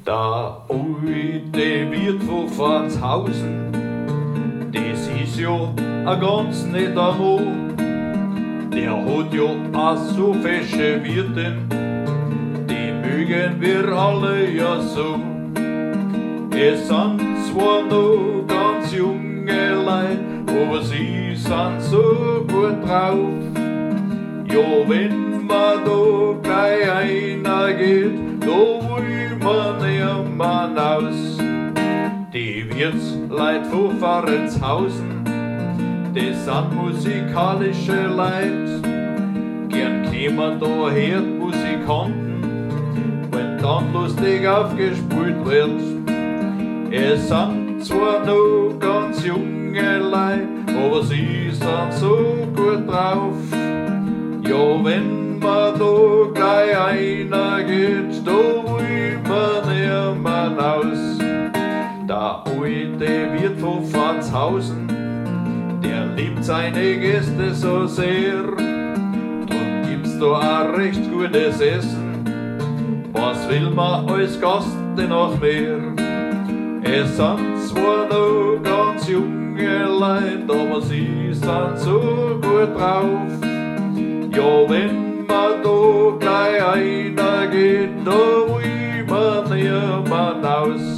Der alte Wirt von Franzhausen, das ist ja ein ganz netter Mann. Der hat ja auch so fesche Wirten, die mögen wir alle ja so. Es sind zwar noch ganz junge Leute, aber sie sind so gut drauf. Ja, wenn man da gleich einer geht, da will man niemand aus. Die Wirtsleit von Franzhausen, das sind musikalische Leute. Gern kämen daher Musikanten, wenn dann lustig aufgespielt wird. Es sind zwar noch ganz junge Leute, aber sie sind so gut drauf. Ja, wenn man da gleich einer geht, da will man niemand aus. Der alte Wirt von Franzhausen, der liebt seine Gäste so sehr. Drum gibt's da auch recht gutes Essen. Was will man als Gast denn noch mehr? Es sind zwar noch ganz junge Leute, aber sie sind so gut drauf. Ja, wenn man da gleich einer geht, da will man niemand aus.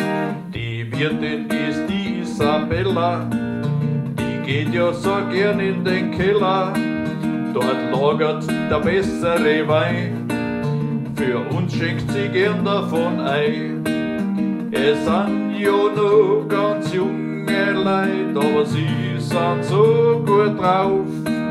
Die Wirtin ist die Isabella, die geht ja so gern in den Keller. Dort lagert der bessere Wein, für uns schenkt sie gern davon ein. Es sind ja noch ganz junge Leute, aber sie sind so gut drauf.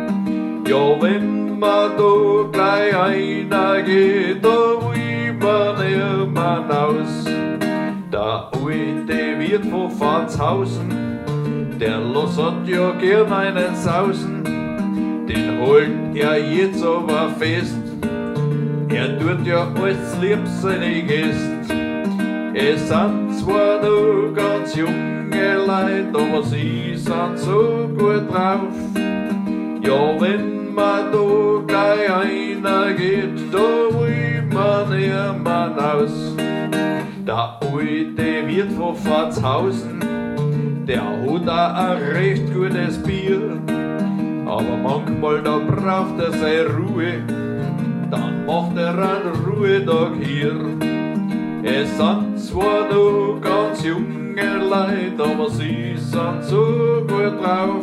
Ja, wenn man da gleich einer geht, da will man niemand aus. Der alte Wirt von Franzhausen, der lossert ja gern einen Sausen. Den holt er jetzt aber fest, er tut ja alles lieb seine Gäste. Es sind zwar noch ganz junge Leute, aber sie sind so gut drauf. Ja, wenn man da gleich einer geht, da will man niemand aus. Der alte Wirt von Franzhausen, der hat auch ein recht gutes Bier. Aber manchmal da braucht er seine Ruhe, dann macht er einen Ruhetag hier. Es sind zwar noch ganz junge Leute, aber sie sind so gut drauf.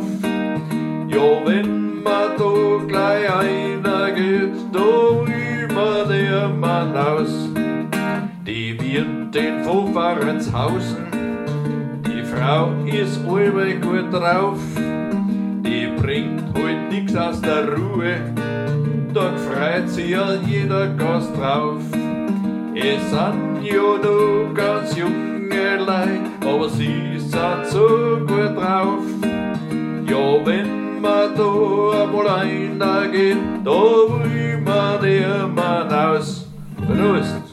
Ja, wenn man da gleich einer geht, da will man niemand aus. Die Wirtin von Franzhausen, die Frau ist allweil gut drauf. Die bringt halt nix aus der Ruhe, da freut sich ja jeder Gast drauf. Es sind ja noch ganz junge Leute, aber sie sind so gut drauf. Ja, wenn man da einmal einer geht, da will man niemand aus. Prost!